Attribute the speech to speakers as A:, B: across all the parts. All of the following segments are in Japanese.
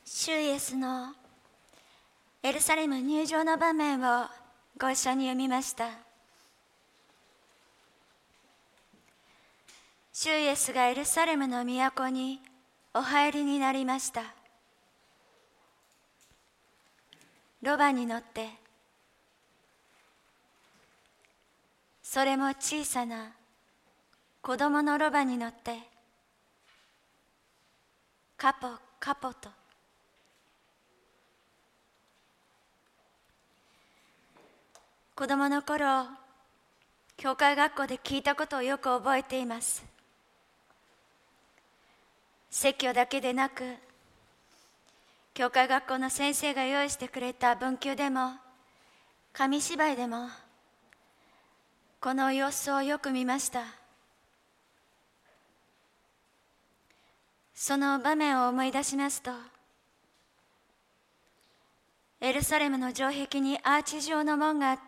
A: 主イエスのエルサレム入場の場面をご一緒に読みました。主イエスがエルサレムの都にお入りになりました。ロバに乗って、それも小さな子供のロバに乗って、カポカポと子供の頃、教会学校で聞いたことをよく覚えています。説教だけでなく、教会学校の先生が用意してくれた文集でも紙芝居でもこの様子をよく見ました。その場面を思い出しますと、エルサレムの城壁にアーチ状の門があって、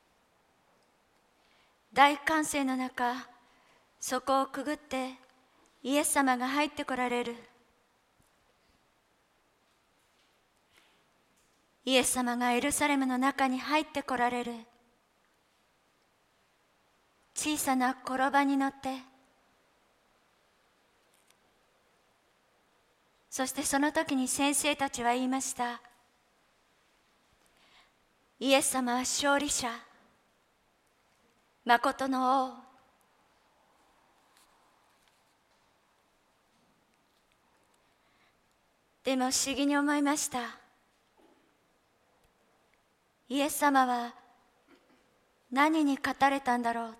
A: 大歓声の中、そこをくぐってイエス様が入ってこられる。イエス様がエルサレムの中に入ってこられる。小さな転ばに乗って、そしてその時に先生たちは言いました。イエス様は勝利者、誠の王。でも不思議に思いました。イエス様は何に勝たれたんだろう。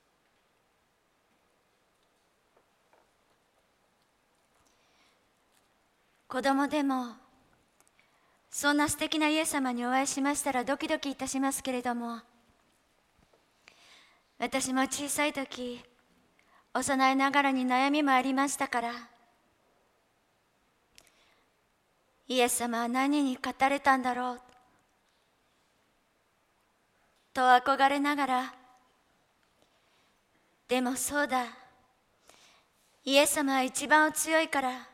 A: 子供でもそんな素敵なイエス様にお会いしましたらドキドキいたしますけれども、私も小さい時、幼いながらに悩みもありましたから、イエス様は何に勝たれたんだろうと憧れながら、でもそうだ、イエス様は一番お強いから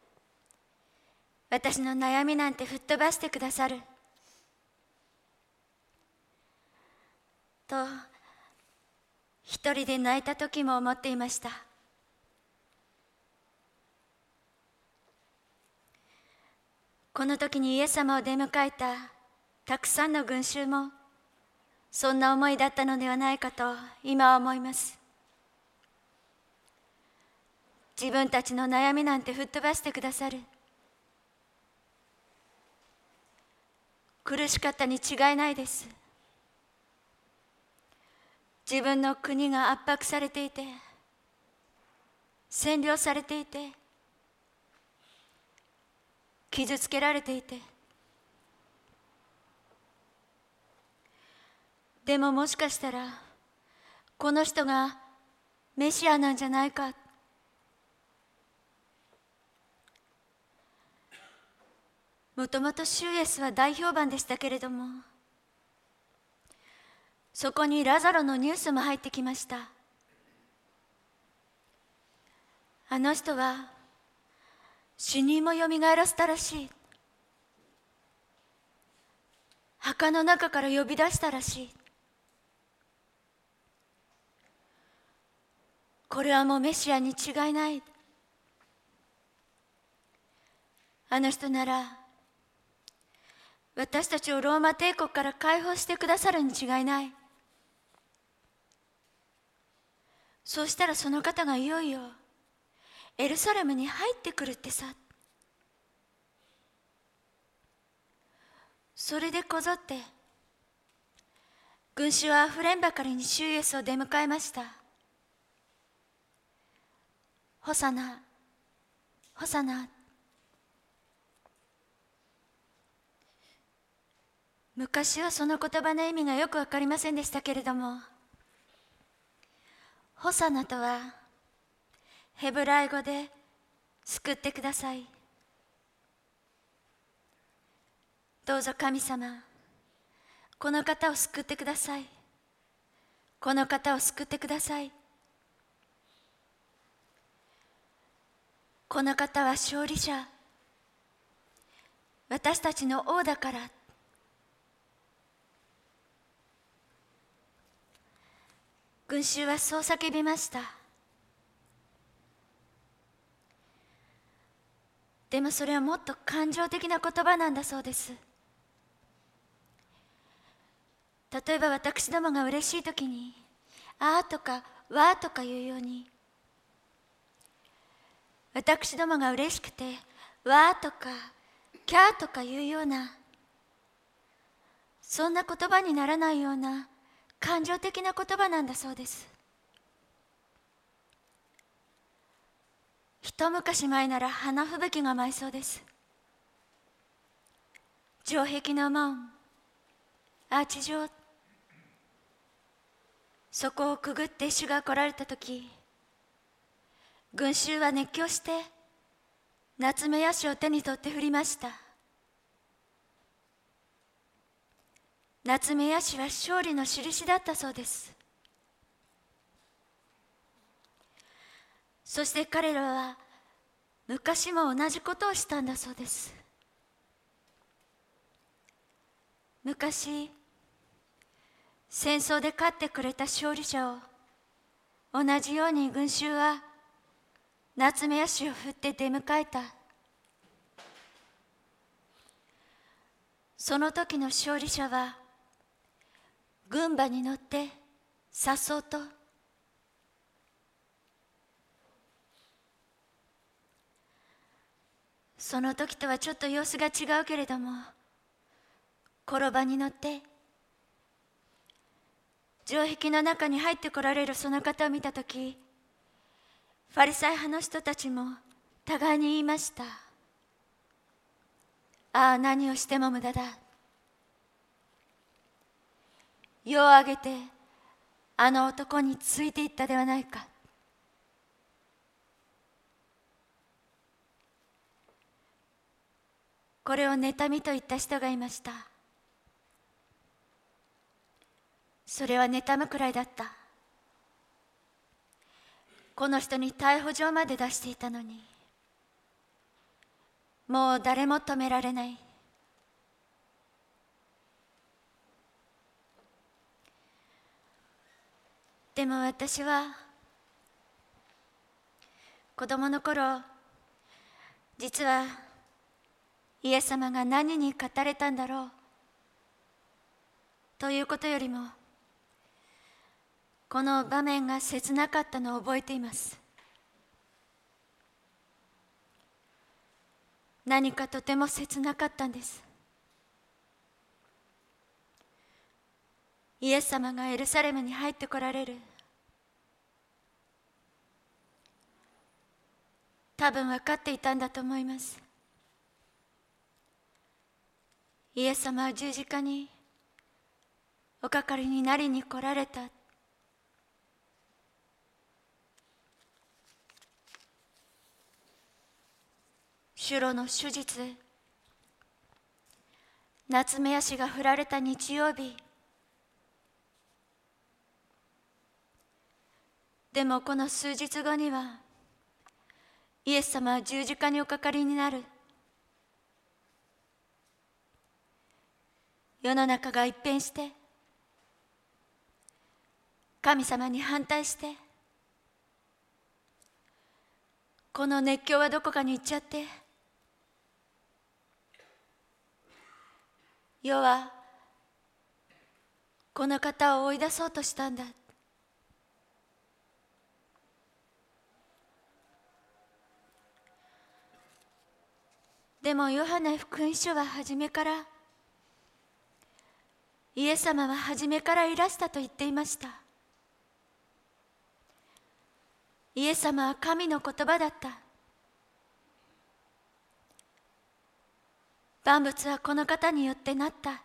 A: 私の悩みなんて吹っ飛ばしてくださると一人で泣いた時も思っていました。この時にイエス様を出迎えたたくさんの群衆もそんな思いだったのではないかと今は思います。自分たちの悩みなんて吹っ飛ばしてくださる、苦しかったに違いないです。自分の国が圧迫されていて、占領されていて、傷つけられていて、でももしかしたらこの人がメシアなんじゃないか、もともと主イエスは大評判でしたけれども、そこにラザロのニュースも入ってきました。あの人は死人もよみがえらせたらしい、墓の中から呼び出したらしい。これはもうメシアに違いない。あの人なら私たちをローマ帝国から解放してくださるに違いない。そうしたらその方がいよいよエルサレムに入ってくるってさ。それでこぞって群衆はあふれんばかりに主イエスを出迎えました。ホサナ、ホサナ。昔はその言葉の意味がよくわかりませんでしたけれども、ホサナとはヘブライ語で救ってください。どうぞ神様、この方を救ってください。この方を救ってください。この方は勝利者、 私たちの王だから。群衆はそう叫びました。でもそれはもっと感情的な言葉なんだそうです。例えば私どもが嬉しい時に「あー」とか「わー」とか言うように、私どもが嬉しくて「わー」とか「キャー」とか言うような、そんな言葉にならないような感情的な言葉なんだそうです。一昔前なら花吹雪が舞いそうです。城壁の門、アーチ状、そこをくぐって主が来られたとき、群衆は熱狂して夏目ヤシを手に取って振りました。夏目ヤシは勝利の印だったそうです。そして彼らは昔も同じことをしたんだそうです。昔戦争で勝ってくれた勝利者を同じように群衆は夏目ヤシを振って出迎えた。その時の勝利者は軍馬に乗って颯爽とその時とはちょっと様子が違うけれども、転ばに乗って城壁の中に入ってこられるその方を見たとき、ファリサイ派の人たちも互いに言いました。ああ、何をしても無駄だ。世を挙げてあの男についていったではないか。これを妬みと言った人がいました。それは妬むくらいだった。この人に逮捕状まで出していたのに、もう誰も止められない。でも私は子供の頃、実はイエス様が何に語れたんだろうということよりも、この場面が切なかったのを覚えています。何かとても切なかったんです。イエス様がエルサレムに入ってこられる。多分分かっていたんだと思います。イエス様は十字架におかかりになりに来られた。主路の手術、夏目足が振られた日曜日。でもこの数日後には、イエス様は十字架におかかりになる。世の中が一変して、神様に反対して、この熱狂はどこかに行っちゃって、世はこの方を追い出そうとしたんだ。でもヨハネ福音書は初めから、イエス様は初めからいらしたと言っていました。イエス様は神の言葉だった。万物はこの方によってなった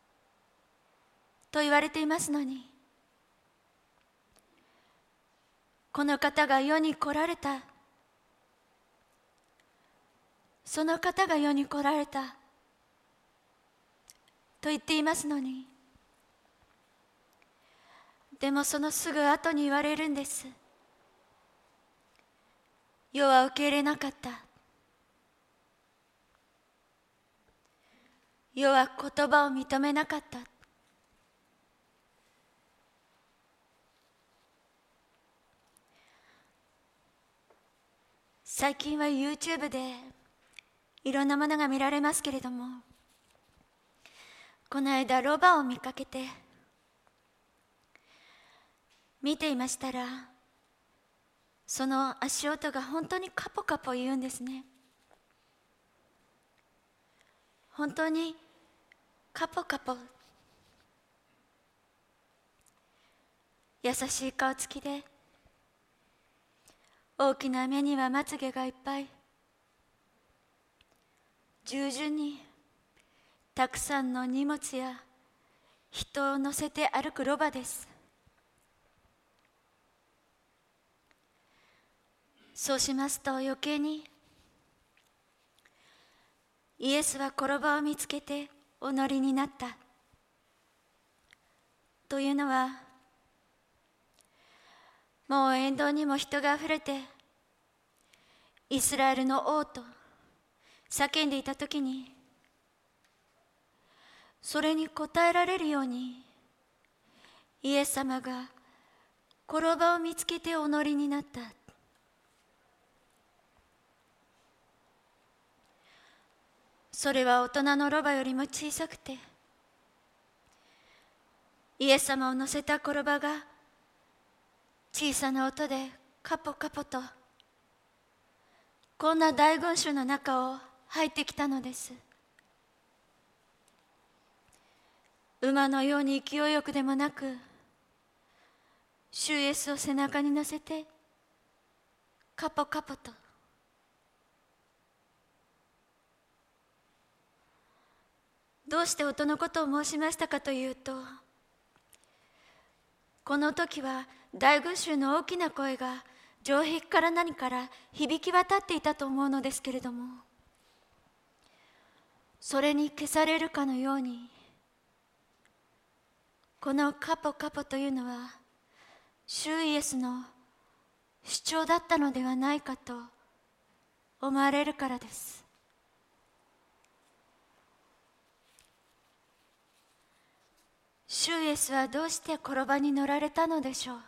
A: と言われていますのに、この方が世に来られた、その方が世に来られたと言っていますのに、でもそのすぐ後に言われるんです。世は受け入れなかった。 世は言葉を認めなかった。最近は YouTube でいろんなものが見られますけれども、この間ロバを見かけて見ていましたら、その足音が本当にカポカポ言うんですね。本当にカポカポ。優しい顔つきで、大きな目にはまつげがいっぱい、従順にたくさんの荷物や人を乗せて歩くロバです。そうしますと余計に、イエスは転ばを見つけてお乗りになった。というのは、もう沿道にも人があふれて、イスラエルの王と叫んでいたときに、それに応えられるように、イエス様が転ばを見つけてお乗りになった。それは大人のロバよりも小さくて、イエス様を乗せた転ばが小さな音でカポカポと、こんな大群衆の中を入ってきたのです。馬のように勢いよくでもなく、主イエスを背中に乗せてカポカポと。どうして音のことを申しましたかというと、この時は大群衆の大きな声が城壁から何から響き渡っていたと思うのですけれども、それに消されるかのように、このカポカポというのは主イエスの主張だったのではないかと思われるからです。主イエスはどうして転ばに乗られたのでしょう。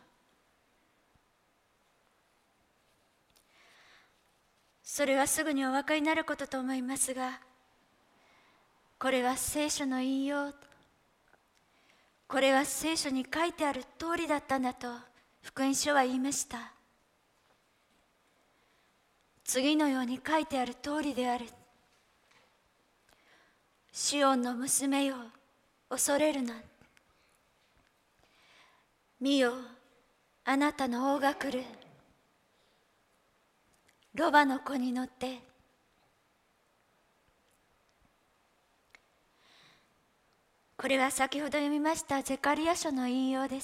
A: それはすぐにお分かりになることと思いますが、これは聖書の引用、これは聖書に書いてある通りだったんだと福音書は言いました。次のように書いてある通りである。シオンの娘よ、恐れるな。見よ、あなたの王が来る。ロバの子に乗って。これは先ほど読みましたゼカリヤ書の引用です。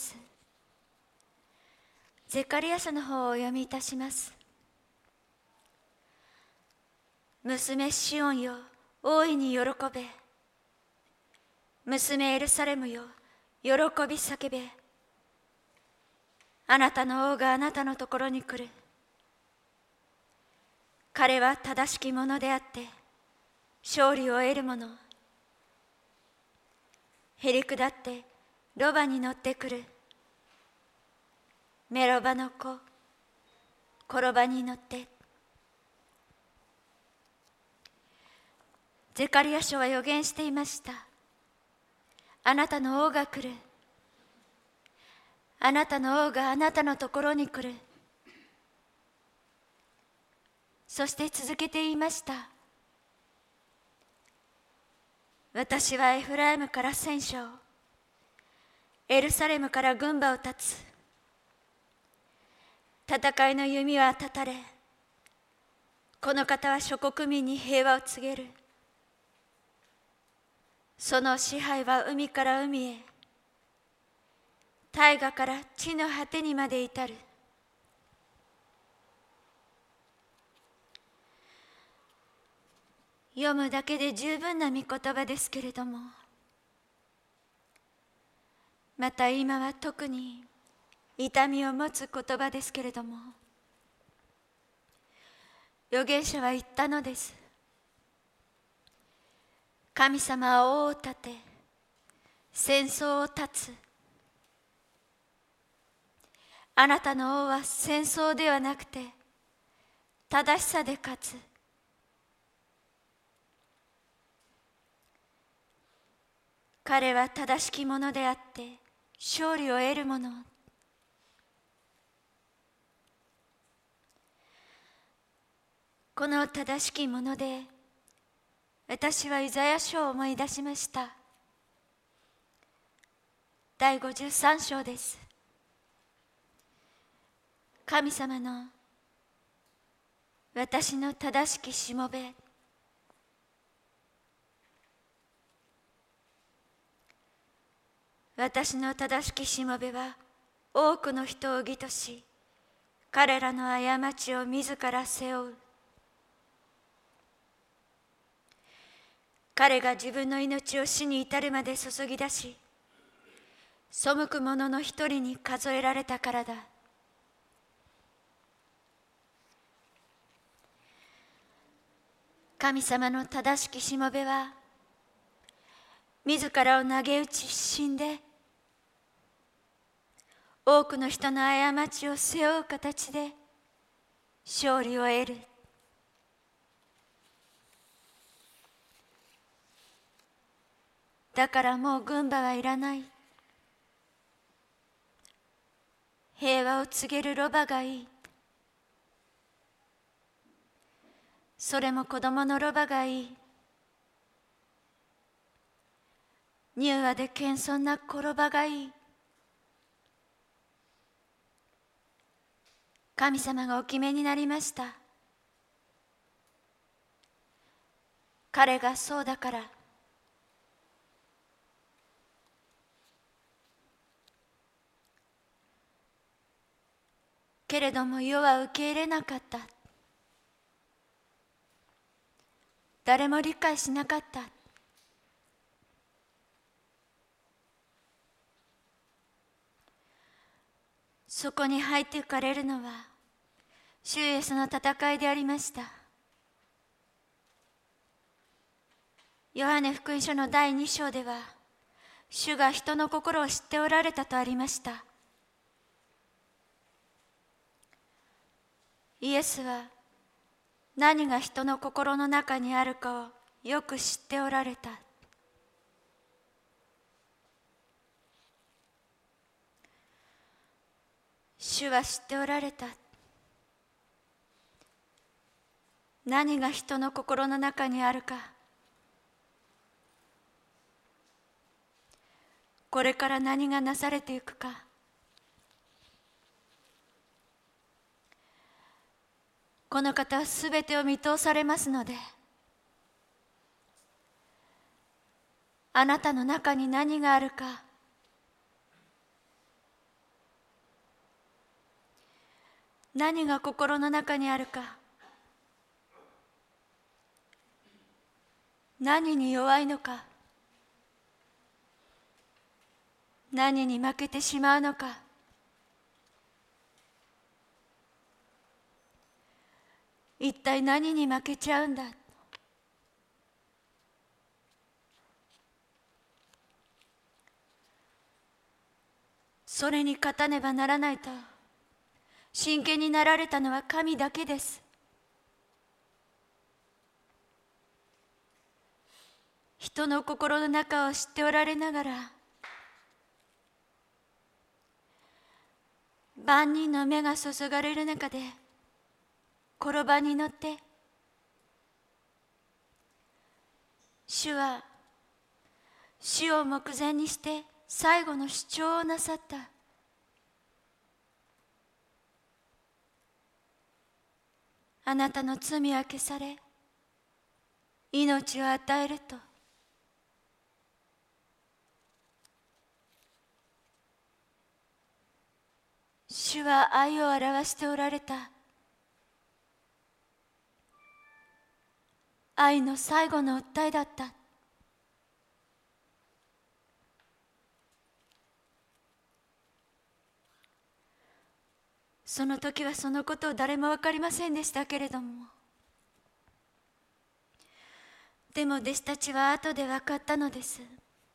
A: ゼカリヤ書の方をお読みいたします。娘シオンよ、大いに喜べ。娘エルサレムよ、喜び叫べ。あなたの王があなたのところに来る。彼は正しき者であって、勝利を得る者。へりくだってロバに乗ってくる。メロバの子、転ばに乗って。ゼカリヤ書は予言していました。あなたの王が来る。あなたの王があなたのところに来る。そして続けて言いました。私はエフライムから戦車を、エルサレムから軍馬を立つ。戦いの弓は断たれ、この方は諸国民に平和を告げる。その支配は海から海へ、大河から地の果てにまで至る。読むだけで十分な御言葉ですけれども、また今は特に痛みを持つ言葉ですけれども、預言者は言ったのです。 神様は王を立て、戦争を断つ。あなたの王は戦争ではなくて、正しさで勝つ。彼は正しきものであって、勝利を得るもの。この正しきもので、私はイザヤ書を思い出しました。第53章です。神様の私の正しきしもべ。私の正しきしもべは多くの人を義とし、彼らの過ちを自ら背負う。彼が自分の命を死に至るまで注ぎ出し、背く者の一人に数えられたからだ。神様の正しきしもべは、自らを投げ打ち死んで、多くの人の過ちを背負う形で勝利を得る。だからもう軍馬はいらない。平和を告げるロバがいい。それも子供のロバがいい。柔和で謙遜な子ロバがいい。神様がお決めになりました。彼がそうだから。けれども世は受け入れなかった。誰も理解しなかった。そこに入っていかれるのは主イエスの戦いでありました。ヨハネ福音書の第2章では、主が人の心を知っておられたとありました。イエスは何が人の心の中にあるかをよく知っておられた。主は知っておられた。何が人の心の中にあるか、これから何がなされていくか、この方はすべてを見通されますので、あなたの中に何があるか、何が心の中にあるか、何に弱いのか、何に負けてしまうのか、一体何に負けちゃうんだ。それに勝たねばならないと真剣になられたのは神だけです。人の心の中を知っておられながら、万人の目が注がれる中で転ばに乗って、主は死を目前にして最後の主張をなさった。あなたの罪は消され、命を与えると。主は愛を表しておられた。愛の最後の訴えだった。その時はそのことを誰も分かりませんでしたけれども、 でも弟子たちは後で分かったのです。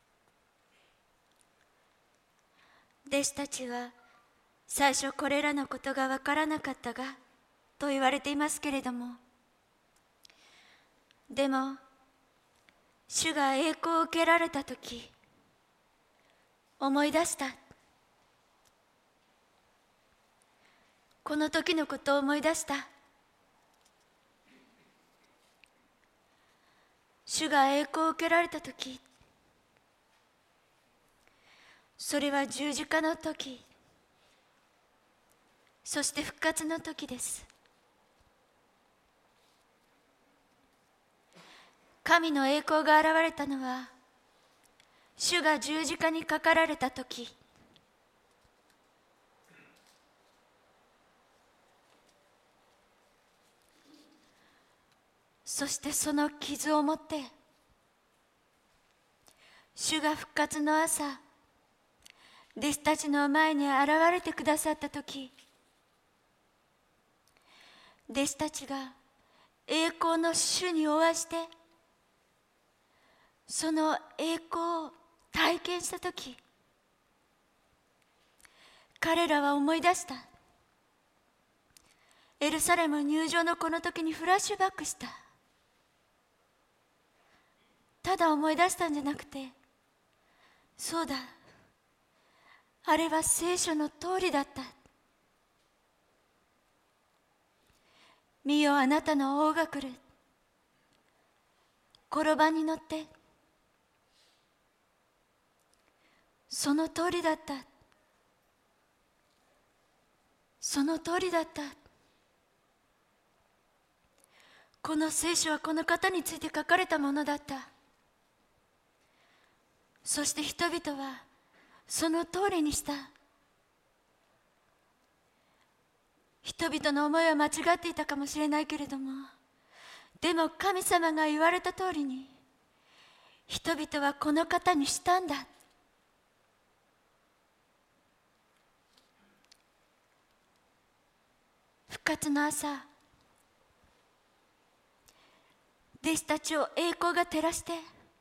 A: 弟子たちは最初これらのことが分からなかったがと言われていますけれども、でも主が栄光を受けられたとき思い出した。この時のことを思い出した。主が栄光を受けられたとき、それは十字架の時、そして復活の時です。神の栄光が現れたのは、主が十字架にかかられた時、そしてその傷を持って主が復活の朝、弟子たちの前に現れてくださった時、弟子たちが栄光の主にお会いして、その栄光を体験した時、彼らは思い出した。エルサレム入場のこの時にフラッシュバックした。ただ思い出したんじゃなくて、そうだ、あれは聖書の通りだった。見よ、あなたの王が来る。転ばに乗って。その通りだった。その通りだった。この聖書はこの方について書かれたものだった。そして人々はその通りにした。人々の思いは間違っていたかもしれないけれども、でも神様が言われた通りに人々はこの方にしたんだ。復活の朝、弟子たちを栄光が照らして、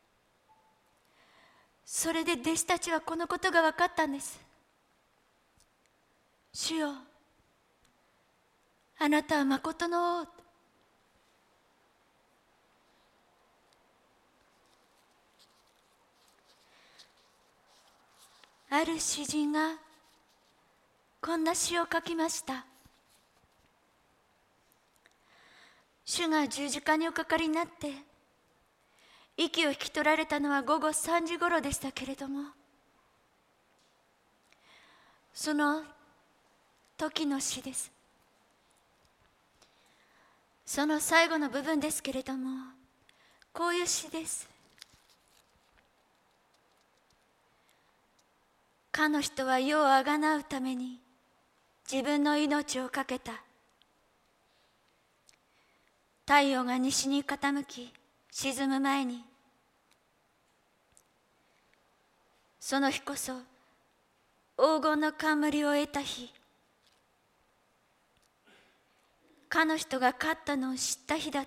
A: それで弟子たちはこのことが分かったんです。主よ、あなたはまことの王。ある詩人がこんな詩を書きました。主が十字架におかかりになって息を引き取られたのは午後3時ごろでしたけれども、その時の詩です。その最後の部分ですけれども、こういう詩です。かの人は世をあがなうために自分の命をかけた。太陽が西に傾き沈む前に、その日こそ黄金の冠を得た日、かの人が勝ったのを知った日だった。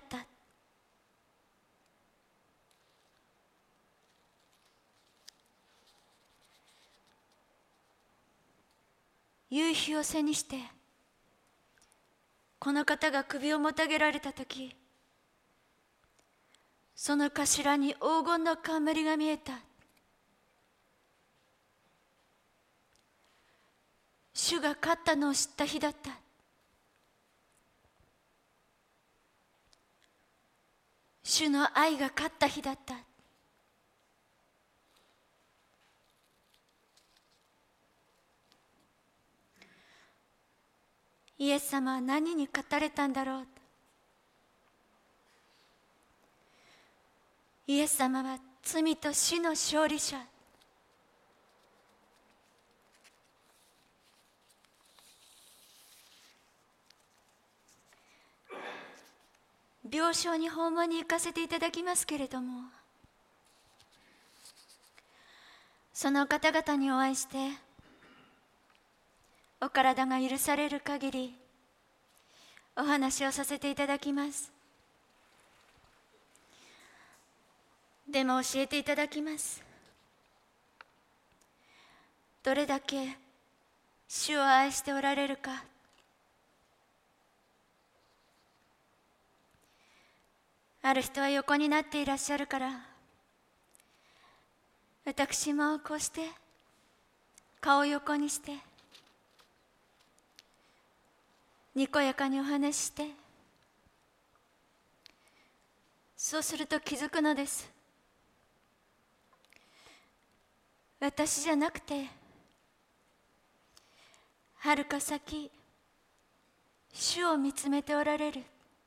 A: 夕日を背にしてこの方が首をもたげられたとき、その頭に黄金の冠が見えた。主が勝ったのを知った日だった。主の愛が勝った日だった。イエス様は何に勝たれたんだろう。イエス様は罪と死の勝利者。病床に訪問に行かせていただきますけれども、その方々にお会いしてお体が許される限りお話をさせていただきます。 でも教えていただきます。どれだけ主を愛しておられるか。ある人は横になっていらっしゃるから、私もこうして顔を横にしてにこやかにお話しして、そうすると気づくのです。私じゃなくて、はるか先、主を見つめておられる。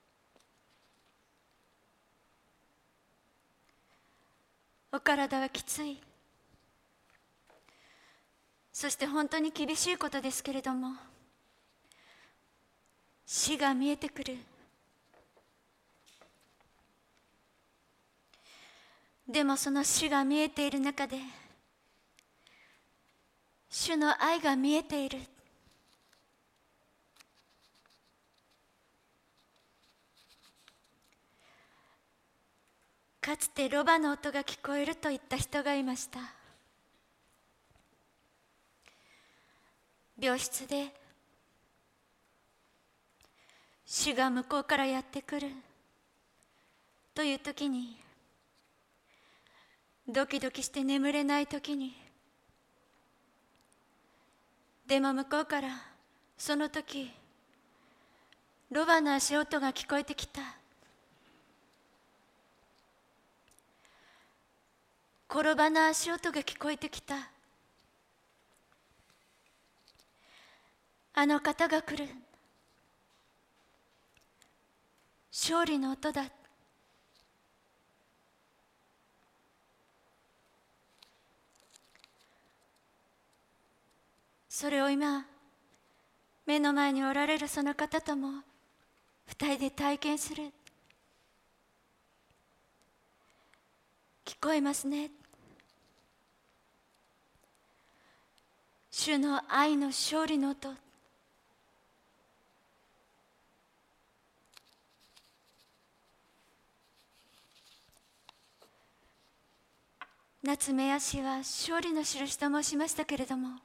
A: お体はきつい。そして本当に厳しいことですけれども、死が見えてくる。でもその死が見えている中で、主の愛が見えている。かつてロバの音が聞こえると言った人がいました。病室で主が向こうからやってくるという時に、ドキドキして眠れない時に、でも向こうからその時ロバの足音が聞こえてきた。転ばの足音が聞こえてきた。あの方が来る。勝利の音だ。それを今、目の前におられるその方とも二人で体験する。聞こえますね。主の愛の勝利の音。夏目足は勝利の印と申しましたけれども、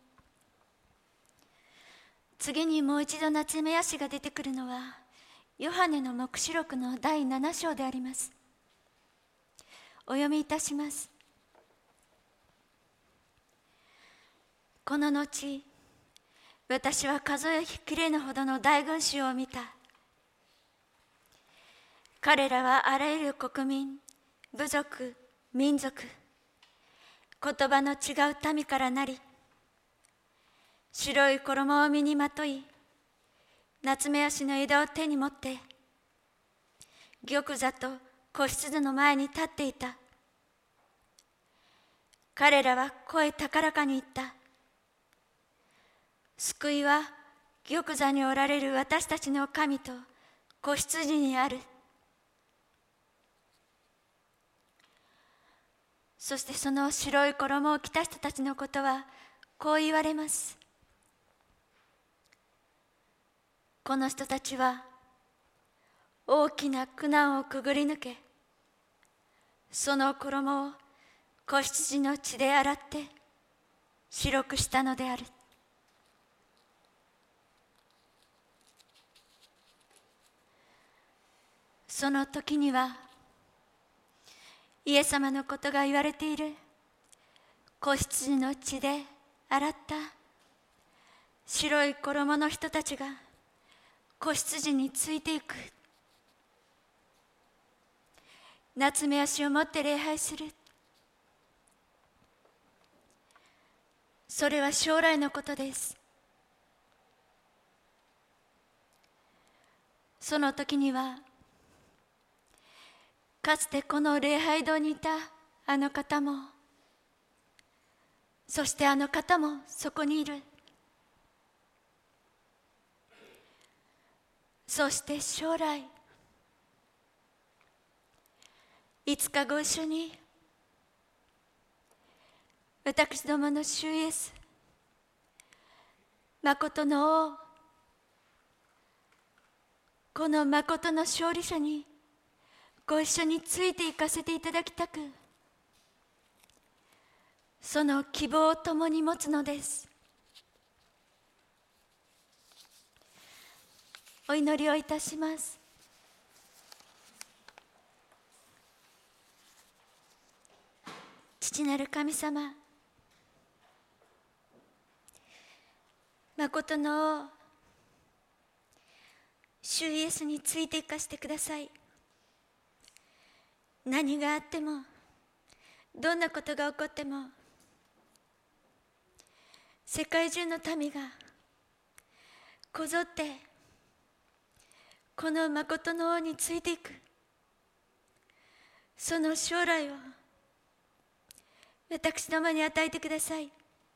A: 次にもう一度夏目足が出てくるのはヨハネの黙示録の第7章であります。お読みいたします。この後、私は数えきれぬほどの大群衆を見た。彼らはあらゆる国民、部族、民族、言葉の違う民からなり、白い衣を身にまとい、夏目足の枝を手に持って、玉座と子羊の前に立っていた。彼らは声高らかに言った。救いは玉座におられる私たちの神と子羊にある。そしてその白い衣を着た人たちのことはこう言われます。この人たちは大きな苦難をくぐり抜け、その衣を子羊の血で洗って白くしたのである。その時にはイエス様のことが言われている子羊の血で洗った白い衣の人たちが子羊についていく。夏目足を持って礼拝する。それは将来のことです。その時にはかつてこの礼拝堂にいたあの方も、そしてあの方もそこにいる。そして将来、いつかご一緒に私どもの主イエス、誠の王、この誠の勝利者にご一緒について行かせていただきたくその希望を共に持つのです。お祈りをいたします。父なる神様、まことの主イエスについていかしてください。何があっても、どんなことが起こっても、世界中の民がこぞってこのまことの王についていく、その将来を私どもに与えてください。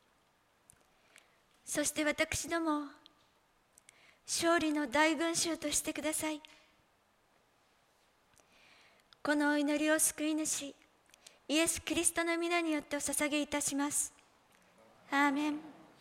A: そして私どもを勝利の大群衆としてください。このお祈りを救い主イエス・キリストの皆によってお捧げいたします。アーメン。